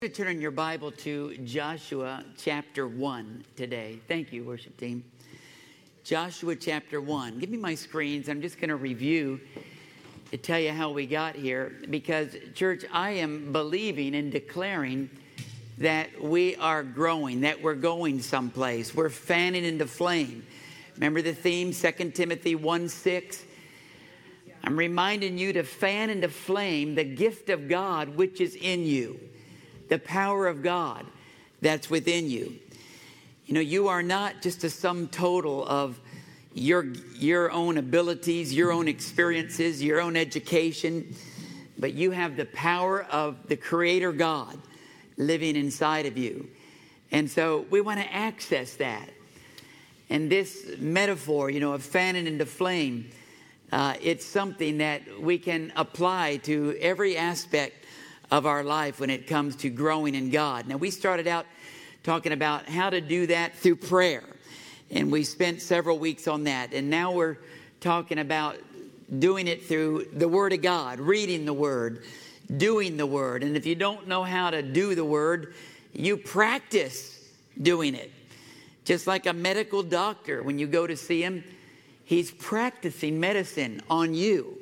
To turn in your Bible to Joshua chapter 1 today. Thank you, worship team. Joshua chapter 1. Give me my screens. I'm just going to review to tell you how we got here. Because, church, I am believing and declaring that we are growing, that we're going someplace. We're fanning into flame. Remember the theme, 2 Timothy 1:6? I'm reminding you to fan into flame the gift of God which is in you. The power of God that's within you. You know, you are not just a sum total of your own abilities, your own experiences, your own education, but you have the power of the Creator God living inside of you. And so we want to access that. And this metaphor, of fanning into flame, it's something that we can apply to every aspect of our life when it comes to growing in God. Now, we started out talking about how to do that through prayer, and we spent several weeks on that. And now we're talking about doing it through the Word of God, reading the Word, doing the Word. And if you don't know how to do the Word, you practice doing it. Just like a medical doctor, when you go to see him, he's practicing medicine on you.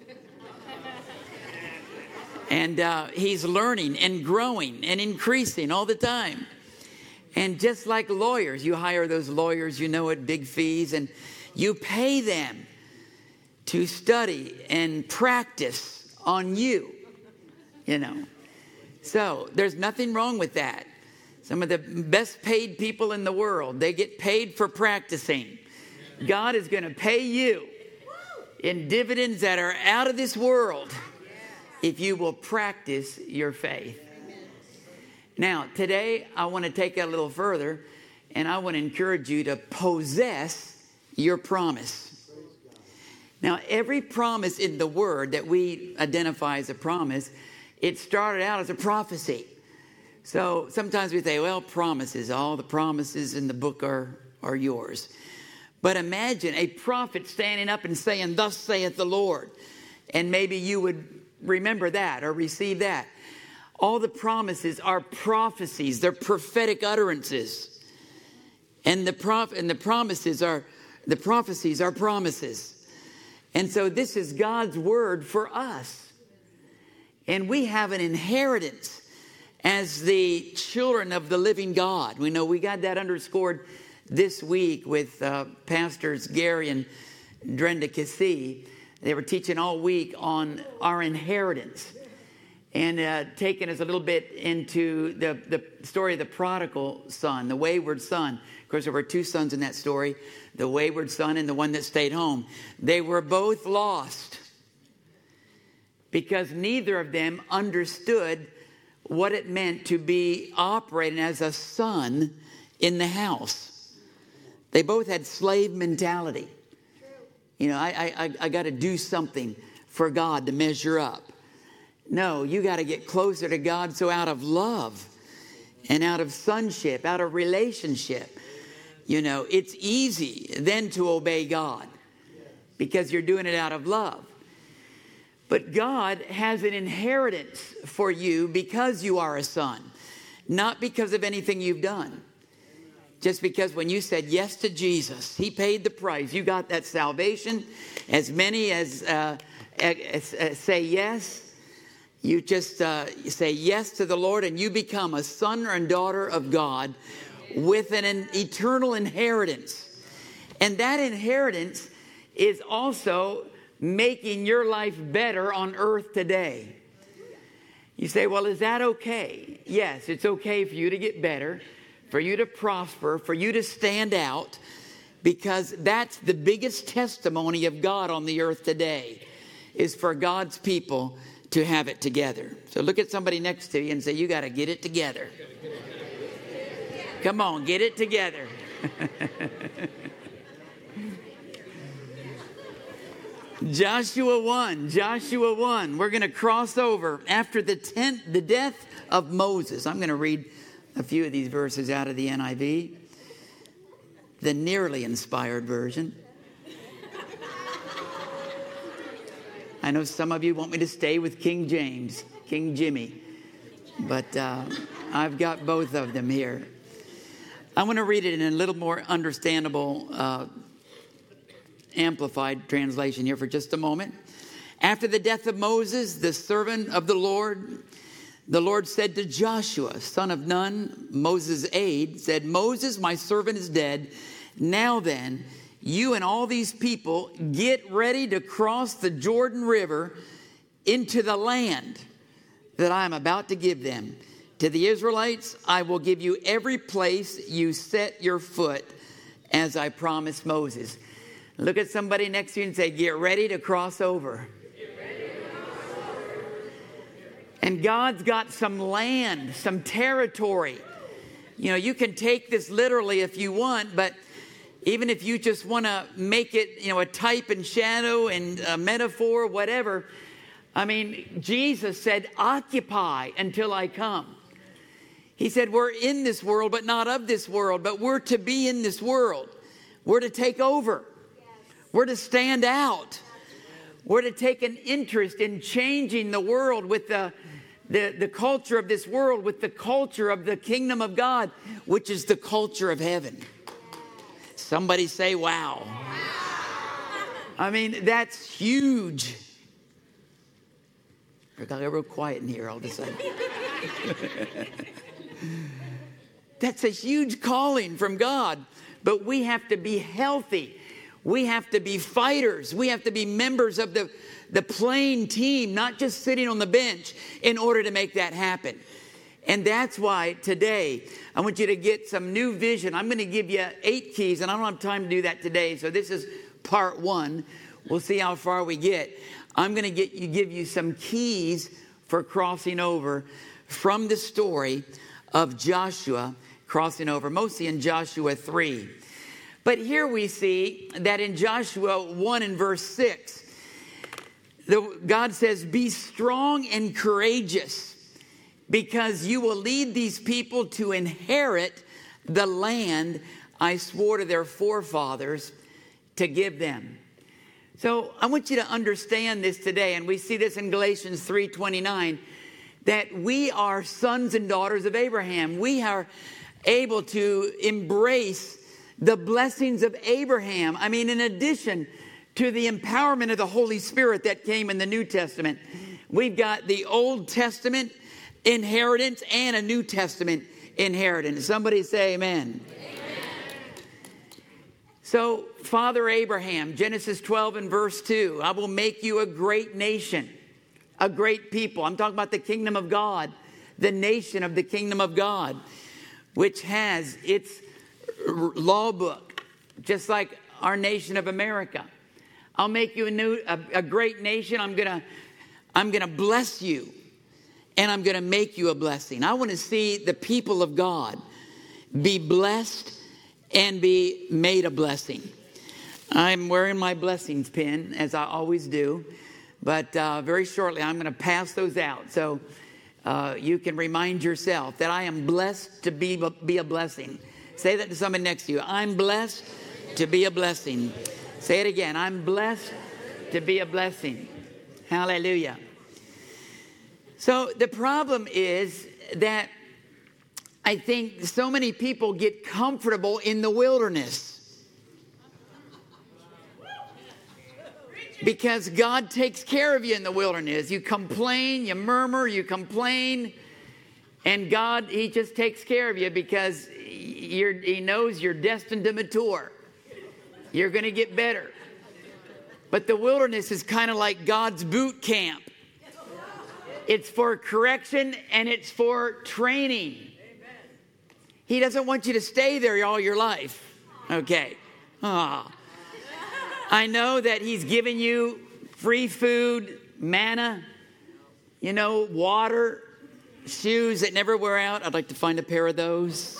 And he's learning and growing and increasing all the time. And just like lawyers, you hire those lawyers, at big fees, and you pay them to study and practice on you, So there's nothing wrong with that. Some of the best paid people in the world, they get paid for practicing. God is going to pay you in dividends that are out of this world if you will practice your faith. Now, today, I want to take it a little further, and I want to encourage you to possess your promise. Now, every promise in the Word that we identify as a promise, it started out as a prophecy. So sometimes we say, well, promises, all the promises in the book are yours. But imagine a prophet standing up and saying, "Thus saith the Lord." And maybe you would remember that or receive that. All the promises are prophecies. They're prophetic utterances. And the prophecies are promises. And so this is God's word for us. And we have an inheritance as the children of the living God. We know we got that underscored this week with Pastors Gary and Brenda Cassie. They were teaching all week on our inheritance and taking us a little bit into the story of the prodigal son, the wayward son. Of course, there were two sons in that story, the wayward son and the one that stayed home. They were both lost because neither of them understood what it meant to be operating as a son in the house. They both had slave mentality. I got to do something for God to measure up. No, you got to get closer to God. So out of love and out of sonship, out of relationship, it's easy then to obey God because you're doing it out of love. But God has an inheritance for you because you are a son, not because of anything you've done. Just because when you said yes to Jesus, He paid the price. You got that salvation. As many as say yes, you just say yes to the Lord and you become a son and daughter of God with an eternal inheritance. And that inheritance is also making your life better on earth today. You say, well, is that okay? Yes, it's okay for you to get better, for you to prosper, for you to stand out, because that's the biggest testimony of God on the earth today, is for God's people to have it together. So look at somebody next to you and say, you got to get it together. Come on, get it together. Joshua 1. We're going to cross over after the death of Moses. I'm going to read a few of these verses out of the NIV, the nearly inspired version. I know some of you want me to stay with King James, King Jimmy. But I've got both of them here. I want to read it in a little more understandable, amplified translation here for just a moment. After the death of Moses, the servant of the Lord said to Joshua, son of Nun, Moses' aide, said, Moses, my servant, is dead. Now then, you and all these people get ready to cross the Jordan River into the land that I am about to give them. To the Israelites, I will give you every place you set your foot, as I promised Moses. Look at somebody next to you and say, get ready to cross over. And God's got some land, some territory. You know, you can take this literally if you want, but even if you just want to make it, you know, a type and shadow and a metaphor, whatever. I mean, Jesus said, occupy until I come. He said, we're in this world, but not of this world, but we're to be in this world. We're to take over. We're to stand out. We're to take an interest in changing the world with the culture of this world, with the culture of the kingdom of God, which is the culture of heaven. Somebody say, wow. I mean, that's huge. I got real quiet in here all of a sudden. That's a huge calling from God. But we have to be healthy. We have to be fighters. We have to be members of the playing team, not just sitting on the bench, in order to make that happen. And that's why today I want you to get some new vision. I'm going to give you 8 keys, and I don't have time to do that today. So this is part 1. We'll see how far we get. I'm going to give you some keys for crossing over from the story of Joshua crossing over, mostly in Joshua 3. But here we see that in Joshua 1 and verse 6, God says, be strong and courageous, because you will lead these people to inherit the land I swore to their forefathers to give them. So I want you to understand this today, and we see this in Galatians 3:29, that we are sons and daughters of Abraham. We are able to embrace the blessings of Abraham. I mean, in addition to the empowerment of the Holy Spirit that came in the New Testament, we've got the Old Testament inheritance and a New Testament inheritance. Somebody say amen. Amen. So, Father Abraham, Genesis 12 and verse 2, I will make you a great nation, a great people. I'm talking about the kingdom of God, the nation of the kingdom of God, which has its law book, just like our nation of America. I'll make you a great nation. I'm gonna bless you, and I'm gonna make you a blessing. I want to see the people of God be blessed and be made a blessing. I'm wearing my blessings pin, as I always do, but very shortly I'm going to pass those out, so you can remind yourself that I am blessed to be a blessing. Say that to someone next to you. I'm blessed to be a blessing. Say it again. I'm blessed to be a blessing. Hallelujah. So the problem is that I think so many people get comfortable in the wilderness because God takes care of you in the wilderness. You complain, you murmur, you complain, and God, He just takes care of you because He knows you're destined to mature. You're going to get better. But the wilderness is kind of like God's boot camp. It's for correction and it's for training. He doesn't want you to stay there all your life. Okay. I know that He's given you free food, manna, water, shoes that never wear out. I'd like to find a pair of those.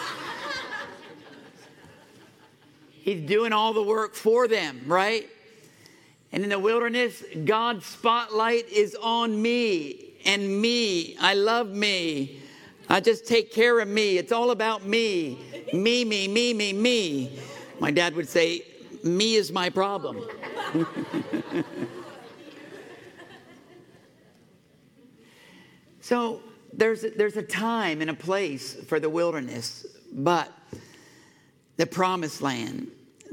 He's doing all the work for them, right? And in the wilderness, God's spotlight is on me and me. I love me. I just take care of me. It's all about me. Me, me, me, me, me. My dad would say, me is my problem. So there's a time and a place for the wilderness, but the promised land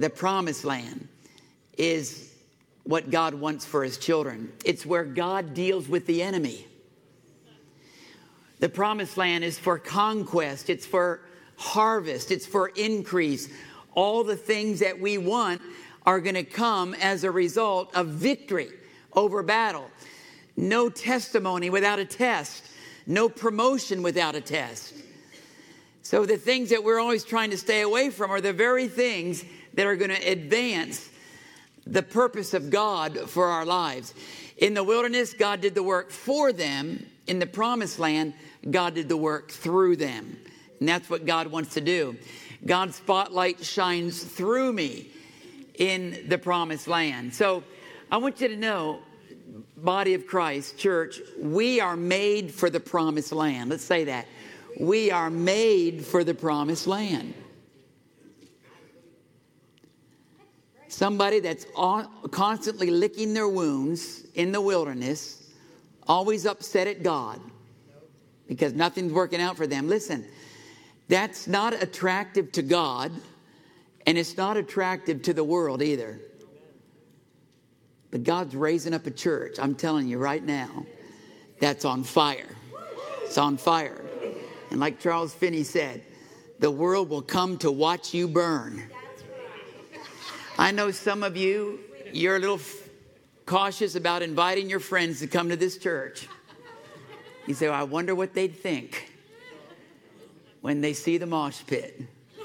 is what God wants for his children. It's where God deals with the enemy. The promised land is for conquest. It's for harvest. It's for increase. All the things that we want are going to come as a result of victory over battle. No testimony without a test. No promotion without a test. So the things that we're always trying to stay away from are the very things that are going to advance the purpose of God for our lives. In the wilderness, God did the work for them. In the promised land, God did the work through them. And that's what God wants to do. God's spotlight shines through me in the promised land. So I want you to know, body of Christ, church, we are made for the promised land. Let's say that. We are made for the promised land. Somebody that's constantly licking their wounds in the wilderness, always upset at God because nothing's working out for them. Listen, that's not attractive to God, and it's not attractive to the world either. But God's raising up a church, I'm telling you right now, that's on fire. It's on fire. And like Charles Finney said, the world will come to watch you burn. I know some of you, you're a little cautious about inviting your friends to come to this church. You say, well, I wonder what they'd think when they see the mosh pit.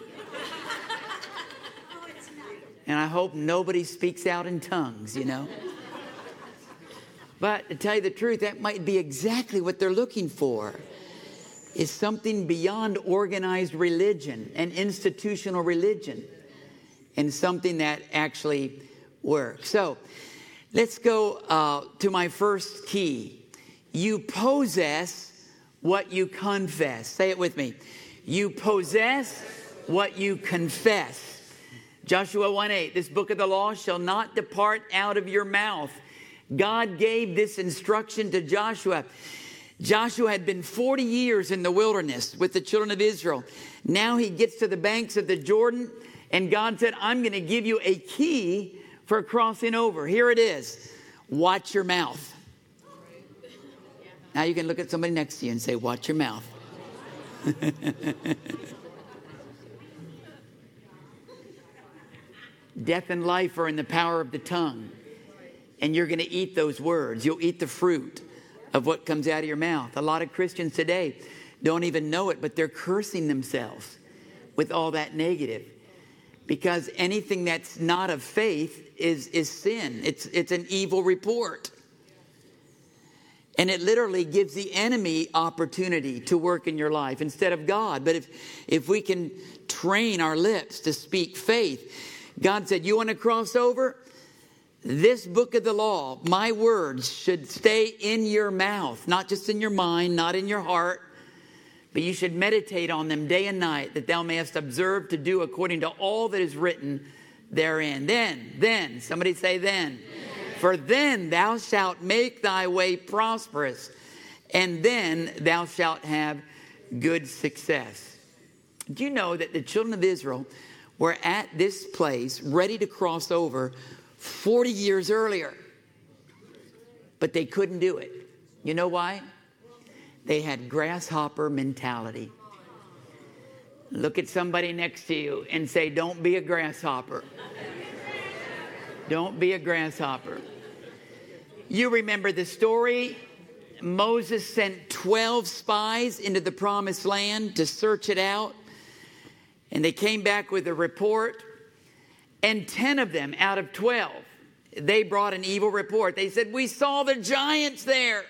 And I hope nobody speaks out in tongues, you know. But to tell you the truth, that might be exactly what they're looking for. Is something beyond organized religion and institutional religion, and something that actually works. So let's go to my first key. You possess what you confess. Say it with me. You possess what you confess. Joshua 1:8, this book of the law shall not depart out of your mouth. God gave this instruction to Joshua. Joshua had been 40 years in the wilderness with the children of Israel. Now he gets to the banks of the Jordan, and God said, I'm going to give you a key for crossing over. Here it is. Watch your mouth. Now you can look at somebody next to you and say, watch your mouth. Death and life are in the power of the tongue. And you're going to eat those words. You'll eat the fruit of what comes out of your mouth. A lot of Christians today don't even know it, but they're cursing themselves with all that negative. Because anything that's not of faith is sin. It's an evil report. And it literally gives the enemy opportunity to work in your life instead of God. But if we can train our lips to speak faith, God said, you want to cross over? This book of the law, my words should stay in your mouth, not just in your mind, not in your heart, but you should meditate on them day and night, that thou mayest observe to do according to all that is written therein. Then, somebody say then. For then thou shalt make thy way prosperous, and then thou shalt have good success. Do you know that the children of Israel were at this place ready to cross over 40 years earlier, but they couldn't do it? You know why? They had grasshopper mentality. Look at somebody next to you and say, don't be a grasshopper. Don't be a grasshopper. You remember the story. Moses sent 12 spies into the promised land to search it out. And they came back with a report. And 10 of them out of 12, they brought an evil report. They said, we saw the giants there.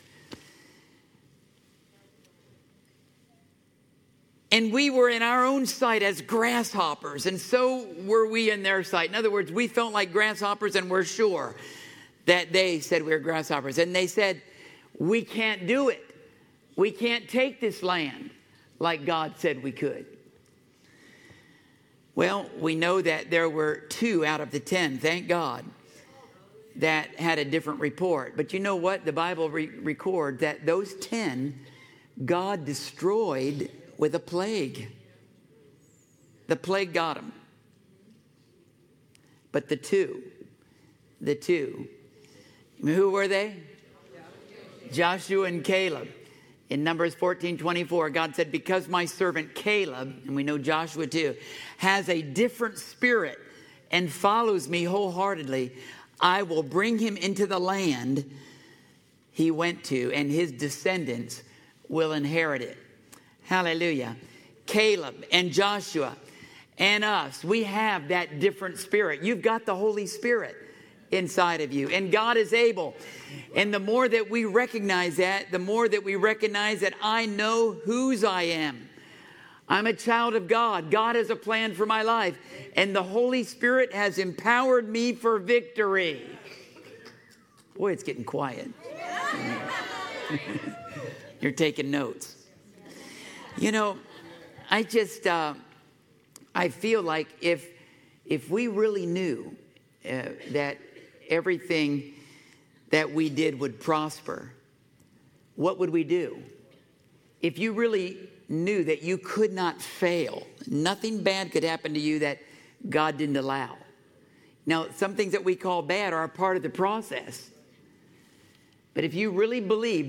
And we were in our own sight as grasshoppers, and so were we in their sight. In other words, we felt like grasshoppers, and we're sure that they said we were grasshoppers. And they said, we can't do it. We can't take this land like God said we could. Well, we know that there were 2 out of the 10, thank God, that had a different report. But you know what? The Bible records that those 10 God destroyed with a plague. The plague got them. But the two, who were they? Joshua and Caleb. In Numbers 14:24, God said, because my servant Caleb, and we know Joshua too, has a different spirit and follows me wholeheartedly, I will bring him into the land he went to, and his descendants will inherit it. Hallelujah. Caleb and Joshua and us, we have that different spirit. You've got the Holy Spirit inside of you, and God is able. And the more that we recognize that, the more that we recognize that I know whose I am. I'm a child of God. God has a plan for my life, and the Holy Spirit has empowered me for victory. Boy, it's getting quiet. You're taking notes. You know, I feel like if we really knew that everything that we did would prosper, what would we do? If you really knew that you could not fail, nothing bad could happen to you that God didn't allow. Now, some things that we call bad are a part of the process. But if we really believed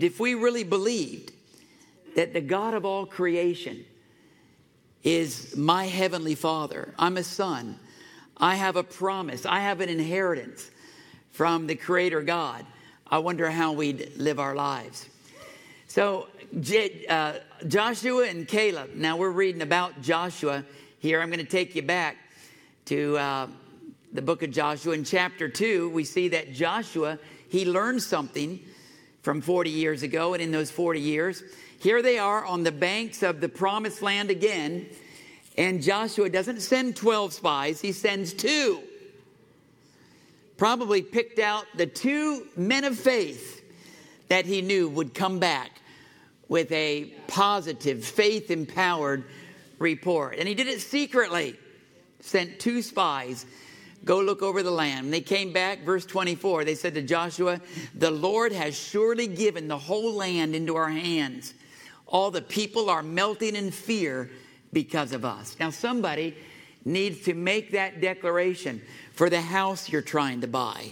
that the God of all creation is my heavenly Father, I'm a son, I have a promise, I have an inheritance from the Creator God, I wonder how we'd live our lives. So Joshua and Caleb. Now we're reading about Joshua here. I'm going to take you back to the book of Joshua. In chapter 2, we see that Joshua, he learned something from 40 years ago. And in those 40 years, here they are on the banks of the promised land again. And Joshua doesn't send 12 spies. He sends 2. Probably picked out the 2 men of faith that he knew would come back with a positive, faith-empowered report. And he did it secretly. Sent 2 spies, go look over the land. When they came back, verse 24, they said to Joshua, the Lord has surely given the whole land into our hands. All the people are melting in fear because of us. Now somebody needs to make that declaration for the house you're trying to buy.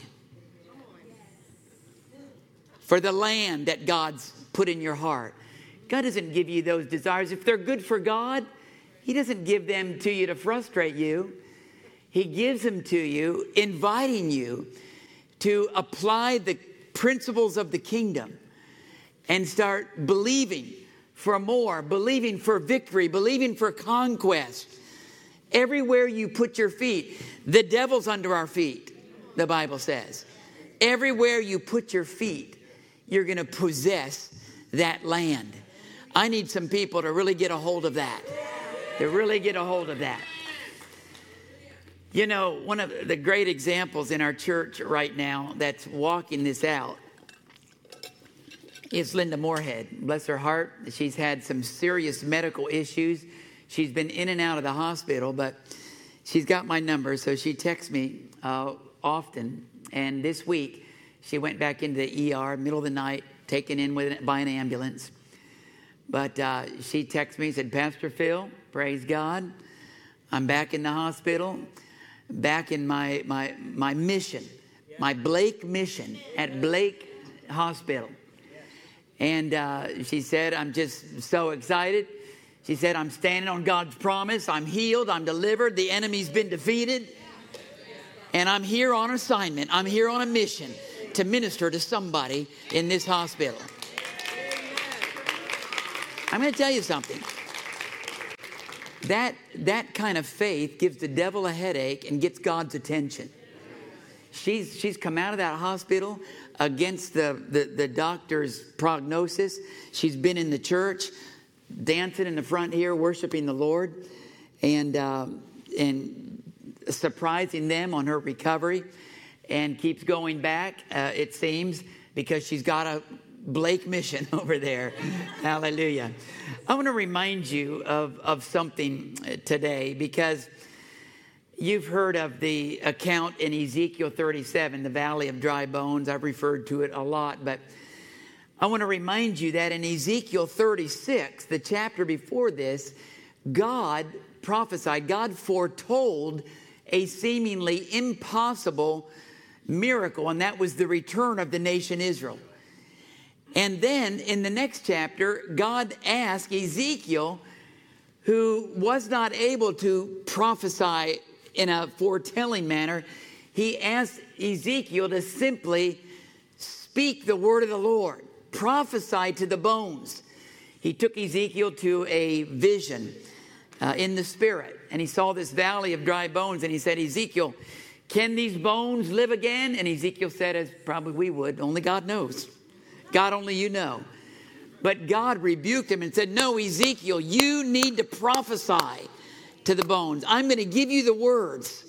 For the land that God's put in your heart. God doesn't give you those desires. If they're good for God, He doesn't give them to you to frustrate you. He gives them to you, inviting you to apply the principles of the kingdom and start believing for more, believing for victory, believing for conquest. Everywhere you put your feet, the devil's under our feet, the Bible says. Everywhere you put your feet, you're going to possess that land. I need some people to really get a hold of that. To really get a hold of that. You know, one of the great examples in our church right now that's walking this out is Linda Moorhead. Bless her heart. She's had some serious medical issues. She's been in and out of the hospital, but she's got my number, so she texts me often. And this week, she went back into the ER, middle of the night, taken in by an ambulance. But she texted me and said, Pastor Phil, praise God, I'm back in the hospital, back in my mission, my Blake mission at Blake Hospital. And she said, I'm just so excited. She said, I'm standing on God's promise. I'm healed. I'm delivered. The enemy's been defeated. And I'm here on assignment. I'm here on a mission to minister to somebody in this hospital. I'm going to tell you something. That kind of faith gives the devil a headache and gets God's attention. She's come out of that hospital against the doctor's prognosis. She's been in the church, dancing in the front here, worshiping the Lord, and surprising them on her recovery, and keeps going back, it seems, because she's got a Blake mission over there. Hallelujah. I want to remind you of something today, because you've heard of the account in Ezekiel 37, the Valley of Dry Bones. I've referred to it a lot, but I want to remind you that in Ezekiel 36, the chapter before this, God prophesied, God foretold a seemingly impossible miracle, and that was the return of the nation Israel. And then in the next chapter, God asked Ezekiel, who was not able to prophesy in a foretelling manner, he asked Ezekiel to simply speak the word of the Lord, prophesy to the bones. He took Ezekiel to a vision in the spirit, and he saw this valley of dry bones, and he said, Ezekiel, can these bones live again? And Ezekiel said, as probably we would, only God knows. God, only you know. But God rebuked him and said, no, Ezekiel, you need to prophesy to the bones. I'm going to give you the words,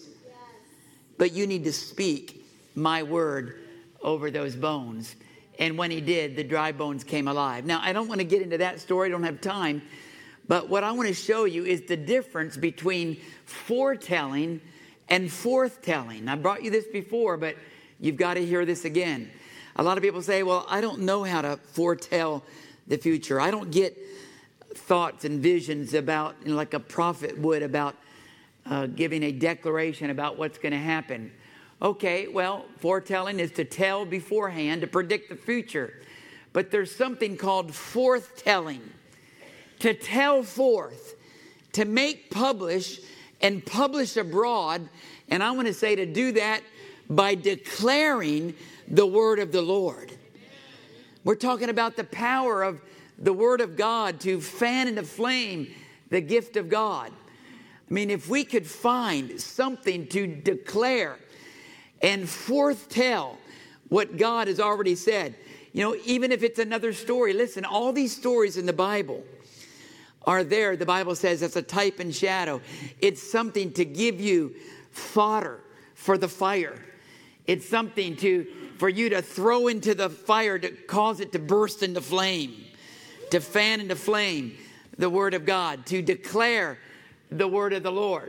but you need to speak my word over those bones. And when he did, the dry bones came alive. Now, I don't want to get into that story. I don't have time. But what I want to show you is the difference between foretelling and forthtelling. I brought you this before, but you've got to hear this again. A lot of people say, well, I don't know how to foretell the future. I don't get thoughts and visions about, like a prophet would, about giving a declaration about what's going to happen. Okay, well, foretelling is to tell beforehand, to predict the future. But there's something called forthtelling. To tell forth, to make publish and publish abroad. And I want to say to do that by declaring the word of the Lord. We're talking about the power of the word of God to fan into flame the gift of God. I mean, if we could find something to declare and forthtell what God has already said, you know, even if it's another story. Listen, all these stories in the Bible are there. The Bible says it's a type and shadow. It's something to give you fodder for the fire. It's something for you to throw into the fire to cause it to burst into flame, to fan into flame the word of God, to declare the word of the Lord.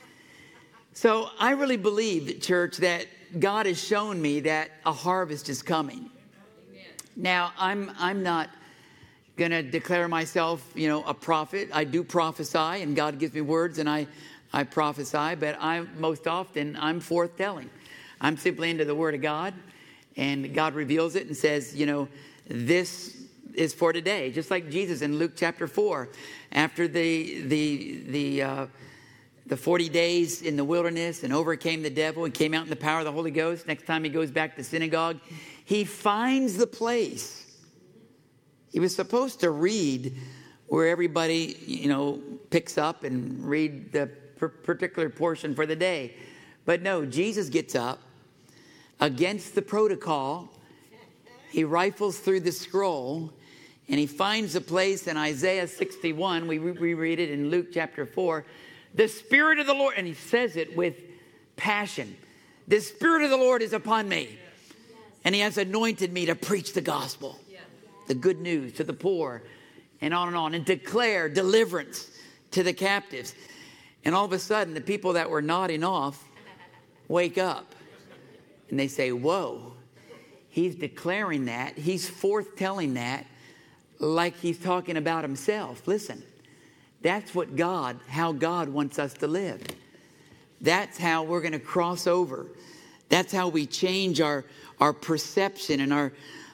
So I really believe, church, that God has shown me that a harvest is coming. Now, I'm not going to declare myself, a prophet. I do prophesy, and God gives me words, and I prophesy, but I'm forthtelling. I'm simply into the word of God, and God reveals it and says, this is for today. Just like Jesus in Luke chapter 4, after the 40 days in the wilderness and overcame the devil and came out in the power of the Holy Ghost. Next time he goes back to synagogue, he finds the place. He was supposed to read where everybody, picks up and read the particular portion for the day. But no, Jesus gets up against the protocol. He rifles through the scroll and he finds a place in Isaiah 61. We reread it in Luke chapter 4. The Spirit of the Lord, and he says it with passion. The Spirit of the Lord is upon me. And he has anointed me to preach the gospel, the good news to the poor, and on, and declare deliverance to the captives. And all of a sudden, the people that were nodding off wake up. And they say, whoa, he's declaring that. He's forthtelling that like he's talking about himself. Listen, that's how God wants us to live. That's how we're going to cross over. That's how we change our perception and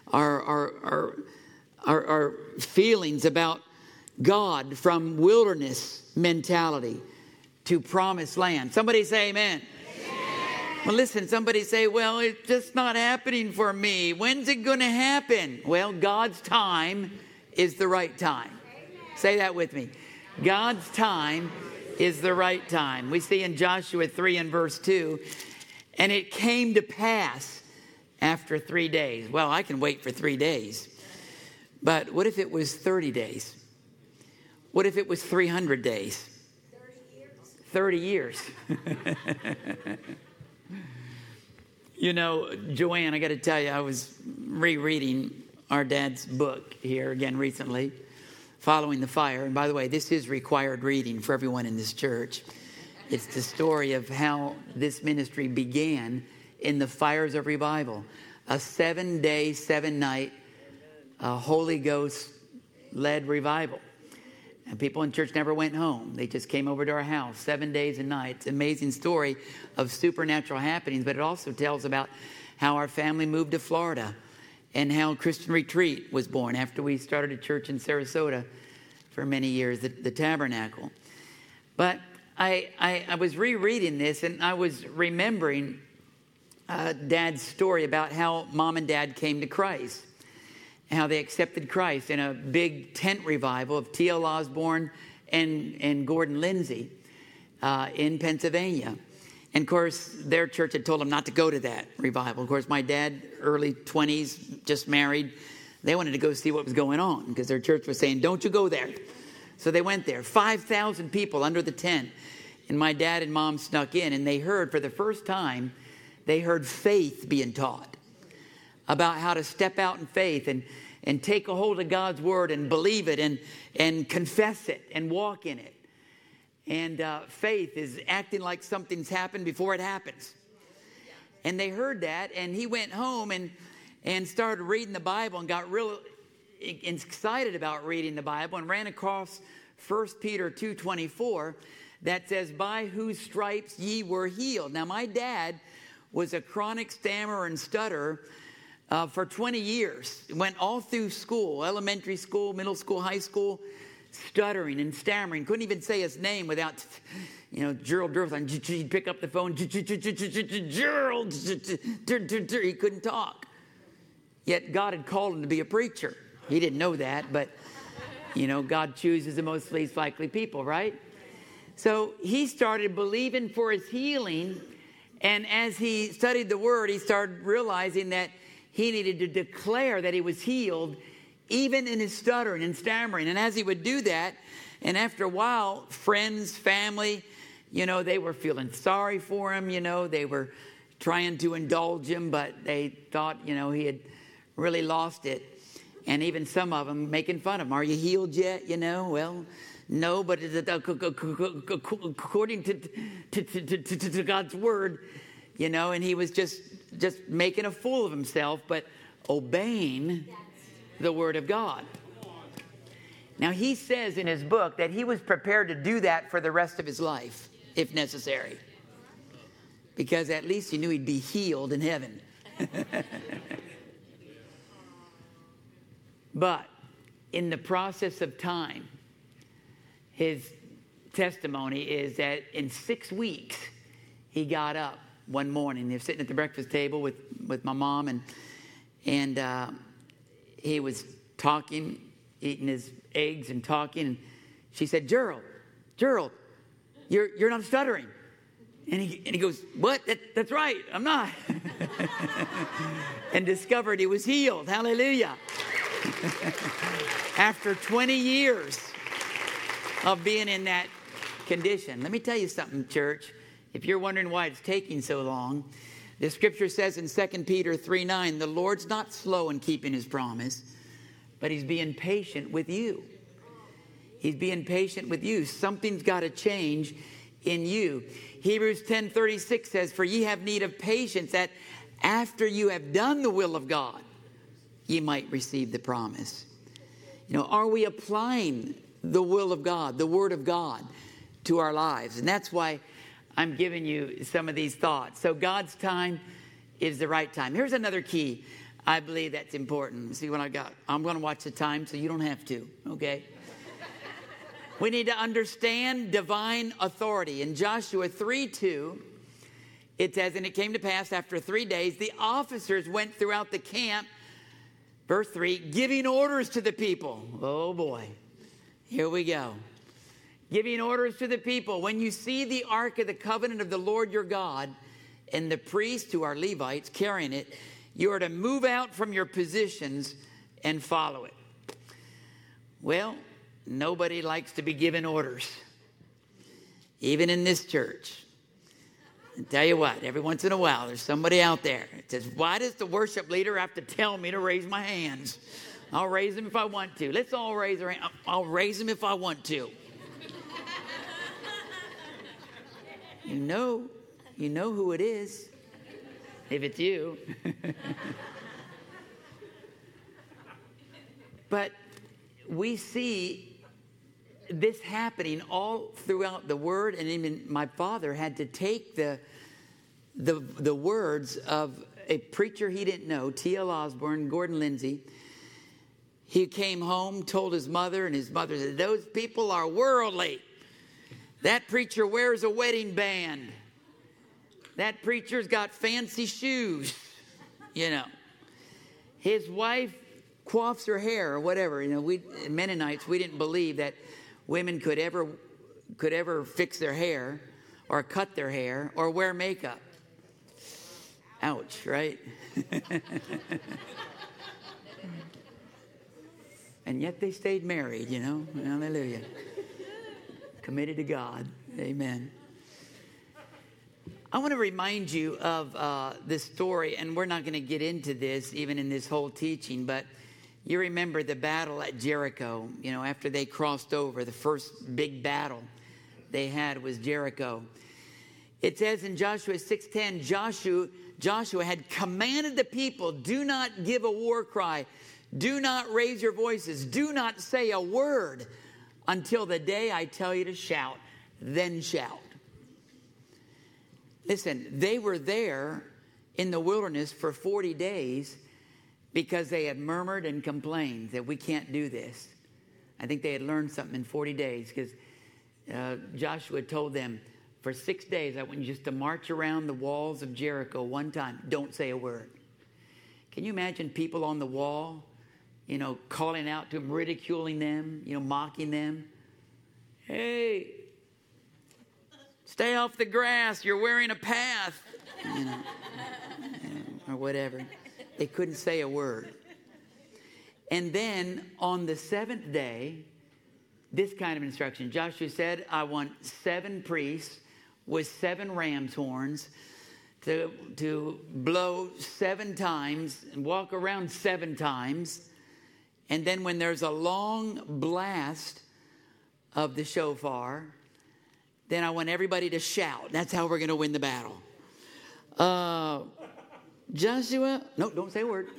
our feelings about God from wilderness mentality to promised land. Somebody say amen. Well, listen, somebody say, well, it's just not happening for me. When's it going to happen? Well, God's time is the right time. Say that with me. God's time is the right time. We see in Joshua 3 and verse 2, and it came to pass after 3 days. Well, I can wait for 3 days. But what if it was 30 days? What if it was 300 days? 30 years. Joanne, I got to tell you, I was rereading our dad's book here again recently, Following the Fire. And by the way, this is required reading for everyone in this church. It's the story of how this ministry began in the fires of revival. A 7-day, 7-night a Holy Ghost-led revival. And people in church never went home. They just came over to our house 7 days and nights. Amazing story of supernatural happenings, but it also tells about how our family moved to Florida and how Christian Retreat was born after we started a church in Sarasota for many years, the Tabernacle. But I was rereading this, and I was remembering Dad's story about how Mom and Dad came to Christ, how they accepted Christ in a big tent revival of T.L. Osborne and Gordon Lindsay in Pennsylvania. And of course, their church had told them not to go to that revival. Of course, my dad, early 20s, just married, they wanted to go see what was going on because their church was saying, don't you go there. So they went there, 5,000 people under the tent. And my dad and mom snuck in, and they heard for the first time, they heard faith being taught about how to step out in faith and take a hold of God's word and believe it and confess it and walk in it. And faith is acting like something's happened before it happens. And they heard that, and he went home and started reading the Bible and got real excited about reading the Bible and ran across 1 Peter 2:24 that says, by whose stripes ye were healed. Now, my dad was a chronic stammerer and stutterer for 20 years. Went all through school, elementary school, middle school, high school, stuttering and stammering. Couldn't even say his name without, Gerald Durfan. He'd pick up the phone, Gerald. He couldn't talk. Yet God had called him to be a preacher. He didn't know that, but, God chooses the most least likely people, right? So he started believing for his healing. And as he studied the word, he started realizing that he needed to declare that he was healed, even in his stuttering and stammering. And as he would do that, and after a while, friends, family, they were feeling sorry for him. They were trying to indulge him, but they thought, he had really lost it. And even some of them making fun of him. Are you healed yet? Well, no, but according to God's word, and he was just making a fool of himself, but obeying the word of God. Now, he says in his book that he was prepared to do that for the rest of his life, if necessary, because at least he knew he'd be healed in heaven. But in the process of time, his testimony is that in 6 weeks, he got up one morning. They were sitting at the breakfast table with my mom, and he was talking, eating his eggs and talking. And she said, Gerald, you're not stuttering. And he goes, what? That's right, I'm not. And discovered he was healed. Hallelujah. After 20 years of being in that condition. Let me tell you something, church. If you're wondering why it's taking so long, the scripture says in 2 Peter 3:9, the Lord's not slow in keeping his promise, but he's being patient with you. He's being patient with you. Something's got to change in you. Hebrews 10:36 says, for ye have need of patience, that after you have done the will of God, ye might receive the promise. Are we applying the will of God, the word of God, to our lives? And that's why I'm giving you some of these thoughts. So God's time is the right time. Here's another key I believe that's important. See what I got? I'm going to watch the time so you don't have to, okay? We need to understand divine authority. In Joshua 3:2, it says, and it came to pass after 3 days, the officers went throughout the camp, verse 3, giving orders to the people. Oh boy, here we go. Giving orders to the people. When you see the ark of the covenant of the Lord your God and the priests who are Levites carrying it, you are to move out from your positions and follow it. Well, nobody likes to be given orders, even in this church. I tell you what, every once in a while, there's somebody out there that says, why does the worship leader have to tell me to raise my hands? I'll raise them if I want to. Let's all raise our hands. I'll raise them if I want to. You know who it is, if it's you. But we see this happening all throughout the Word, and even my father had to take the words of a preacher he didn't know, T.L. Osborne, Gordon Lindsay. He came home, told his mother, and his mother said, "Those people are worldly. That preacher wears a wedding band. That preacher's got fancy shoes, you know. His wife coiffs her hair," or whatever. You know, we Mennonites, we didn't believe that women could ever fix their hair or cut their hair or wear makeup. Ouch, right? And yet they stayed married, you know. Hallelujah. Committed to God. Amen. I want to remind you of this story, and we're not going to get into this even in this whole teaching, but you remember the battle at Jericho. You know, after they crossed over, the first big battle they had was Jericho. It says in Joshua 6:10, Joshua had commanded the people, "Do not give a war cry. Do not raise your voices. Do not say a word until the day I tell you to shout. Then shout." Listen, they were there in the wilderness for 40 days because they had murmured and complained that we can't do this. I think they had learned something in 40 days because Joshua told them, "For 6 days, I want you just to march around the walls of Jericho one time. Don't say a word." Can you imagine people on the wall, you know, calling out to them, ridiculing them, you know, mocking them? "Hey, stay off the grass. You're wearing a path," you know, or whatever. They couldn't say a word. And then on the seventh day, this kind of instruction. Joshua said, "I want 7 priests with 7 ram's horns to blow 7 times and walk around 7 times. And then when there's a long blast of the shofar, then I want everybody to shout. That's how we're going to win the battle." Joshua, no, don't say a word.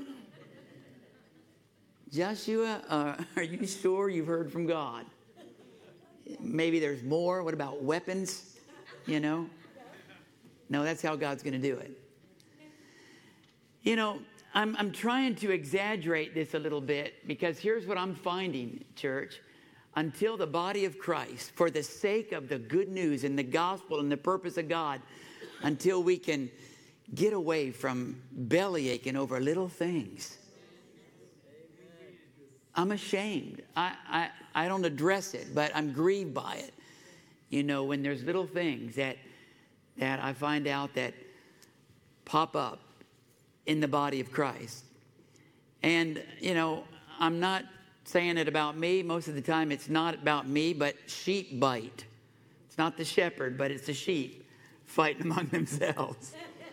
"Joshua, are you sure you've heard from God? Maybe there's more. What about weapons? You know?" No, that's how God's going to do it. You know, I'm trying to exaggerate this a little bit because here's what I'm finding, church. Until the body of Christ, for the sake of the good news and the gospel and the purpose of God, until we can get away from belly aching over little things. I'm ashamed. I don't address it, but I'm grieved by it. You know, when there's little things that I find out that pop up in the body of Christ. And, you know, I'm not saying it about me. Most of the time it's not about me, but sheep bite. It's not the shepherd, but it's the sheep fighting among themselves.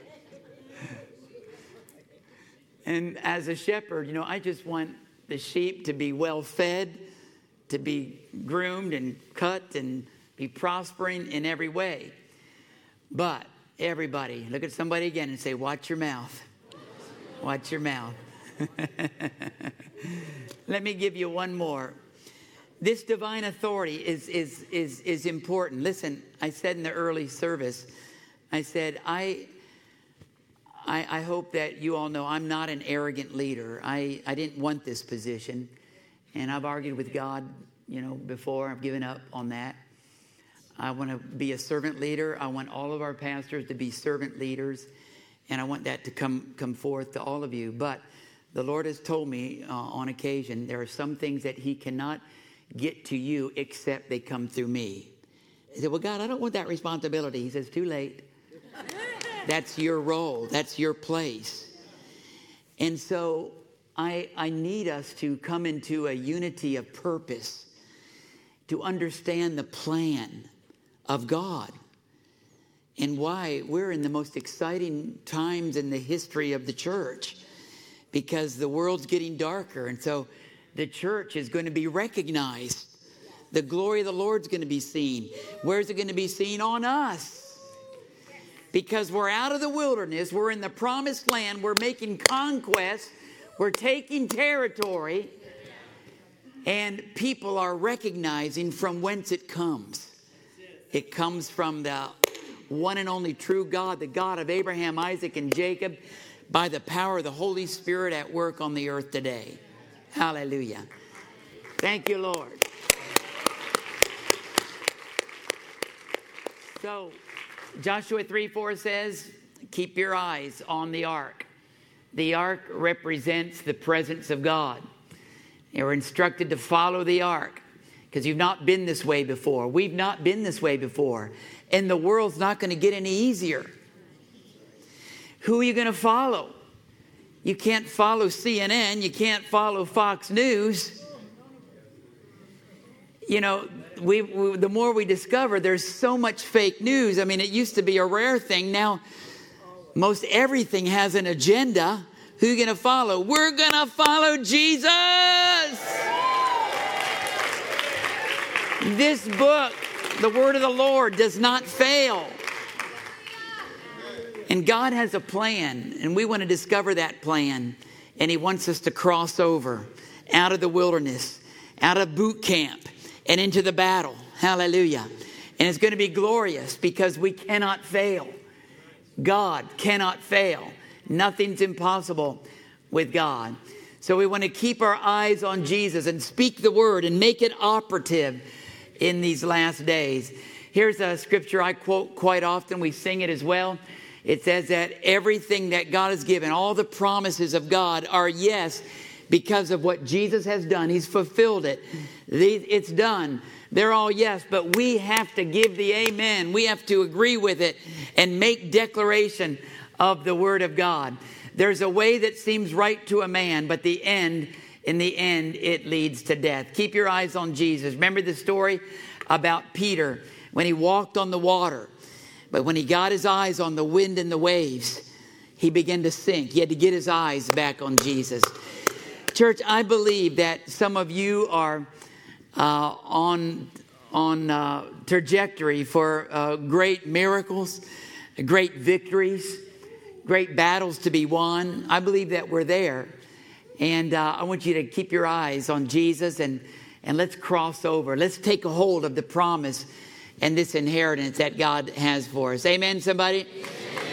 And as a shepherd, you know, I just want the sheep to be well fed, to be groomed and cut and be prospering in every way. But everybody, look at somebody again and say, "Watch your mouth. Watch your mouth." Let me give you one more. This divine authority is important. Listen, I said in the early service, I said, I hope that you all know I'm not an arrogant leader. I didn't want this position. And I've argued with God, you know, before. I've given up on that. I want to be a servant leader. I want all of our pastors to be servant leaders. And I want that to come forth to all of you. But the Lord has told me on occasion, there are some things that he cannot get to you except they come through me. I said, "Well, God, I don't want that responsibility." He says, "Too late. That's your role. That's your place." And so I need us to come into a unity of purpose, to understand the plan of God and why we're in the most exciting times in the history of the church, because the world's getting darker. And so the church is going to be recognized. The glory of the Lord's going to be seen. Where's it going to be seen? On us. Because we're out of the wilderness. We're in the promised land. We're making conquest. We're taking territory. And people are recognizing from whence it comes. It comes from the one and only true God, the God of Abraham, Isaac, and Jacob, by the power of the Holy Spirit at work on the earth today. Hallelujah. Thank you, Lord. So, Joshua 3:4 says, keep your eyes on the ark. The ark represents the presence of God. You're instructed to follow the ark because you've not been this way before. We've not been this way before. And the world's not going to get any easier. Who are you going to follow? You can't follow CNN. You can't follow Fox News. You know, the more we discover, there's so much fake news. I mean, it used to be a rare thing. Now, most everything has an agenda. Who are you going to follow? We're going to follow Jesus. This book, the word of the Lord, does not fail. And God has a plan, and we want to discover that plan. And He wants us to cross over out of the wilderness, out of boot camp, and into the battle. Hallelujah. And it's going to be glorious because we cannot fail. God cannot fail. Nothing's impossible with God. So we want to keep our eyes on Jesus and speak the word and make it operative in these last days. Here's a scripture I quote quite often. We sing it as well. It says that everything that God has given, all the promises of God are yes because of what Jesus has done. He's fulfilled it. It's done. They're all yes, but we have to give the amen. We have to agree with it and make declaration of the word of God. There's a way that seems right to a man, but in the end, it leads to death. Keep your eyes on Jesus. Remember the story about Peter when he walked on the water, but when he got his eyes on the wind and the waves, he began to sink. He had to get his eyes back on Jesus. Church, I believe that some of you are on trajectory for great miracles, great victories, great battles to be won. I believe that we're there. And I want you to keep your eyes on Jesus and let's cross over. Let's take a hold of the promise and this inheritance that God has for us. Amen, somebody? Amen.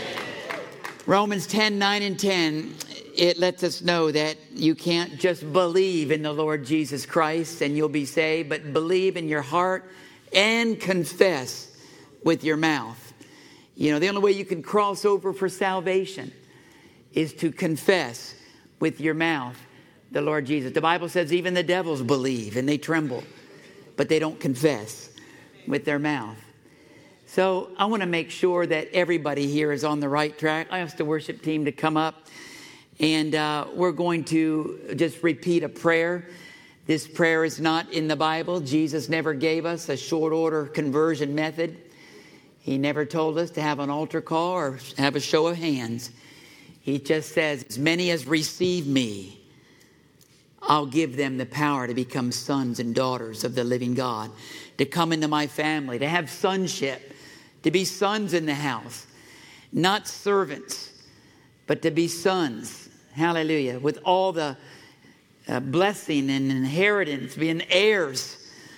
Romans 10:9 and 10, it lets us know that you can't just believe in the Lord Jesus Christ and you'll be saved, but believe in your heart and confess with your mouth. You know, the only way you can cross over for salvation is to confess with your mouth the Lord Jesus. The Bible says even the devils believe and they tremble, but they don't confess with their mouth. So I want to make sure that everybody here is on the right track. I asked the worship team to come up, and we're going to just repeat a prayer. This prayer is not in the Bible. Jesus never gave us a short order conversion method. He never told us to have an altar call or have a show of hands. He just says, as many as receive me, I'll give them the power to become sons and daughters of the living God, to come into my family, to have sonship, to be sons in the house, not servants, but to be sons. Hallelujah. With all the blessing and inheritance, being heirs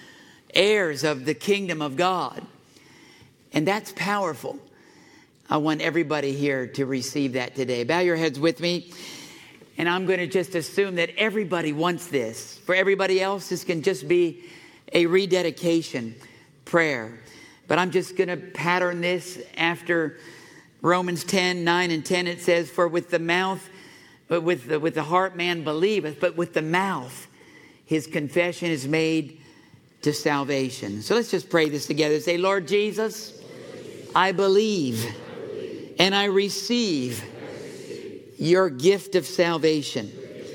of the kingdom of God. And that's powerful. I want everybody here to receive that today. Bow your heads with me. And I'm going to just assume that everybody wants this. For everybody else, this can just be a rededication prayer. But I'm just going to pattern this after Romans 10:9 and 10. It says, for with the mouth, with the heart man believeth, but with the mouth his confession is made to salvation. So let's just pray this together. Say, Lord Jesus, I believe and I receive your gift of salvation.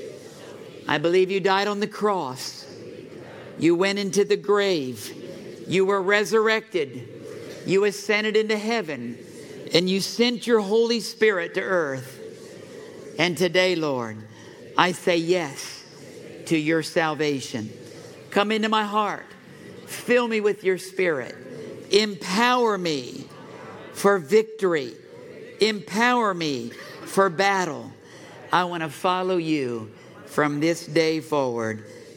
I believe you died on the cross. You went into the grave. You were resurrected. You ascended into heaven. And you sent your Holy Spirit to earth. And today, Lord, I say yes to your salvation. Come into my heart. Fill me with your Spirit. Empower me for victory. Empower me for battle. I want to follow you from this day forward.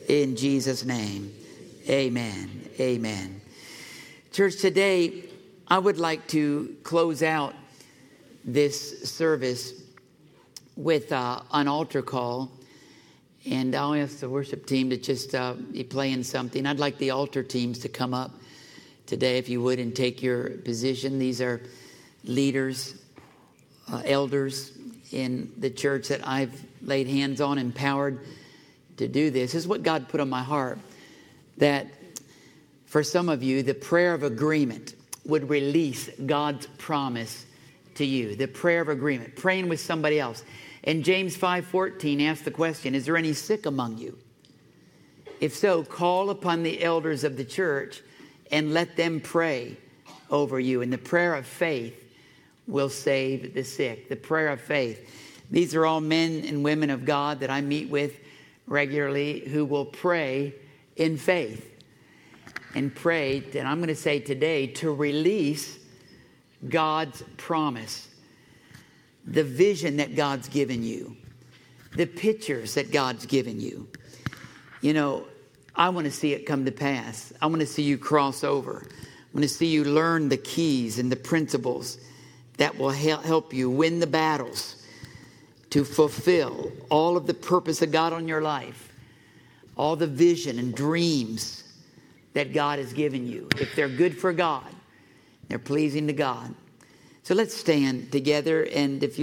In Jesus' name, amen. Amen. Church, today I would like to close out this service with an altar call. And I'll ask the worship team to just be playing something. I'd like the altar teams to come up today, if you would, and take your position. These are leaders, elders in the church that I've laid hands on, empowered to do this. This is what God put on my heart, that for some of you, the prayer of agreement would release God's promise to you. The prayer of agreement, praying with somebody else. And James 5:14 asks the question, is there any sick among you? If so, call upon the elders of the church and let them pray over you. And the prayer of faith will save the sick. The prayer of faith. These are all men and women of God that I meet with regularly who will pray in faith. And pray, and I'm going to say today, to release God's promise. The vision that God's given you. The pictures that God's given you. You know, I want to see it come to pass. I want to see you cross over. I want to see you learn the keys and the principles that will help you win the battles to fulfill all of the purpose of God on your life. All the vision and dreams that God has given you. If they're good for God, they're pleasing to God. So let's stand together, and if you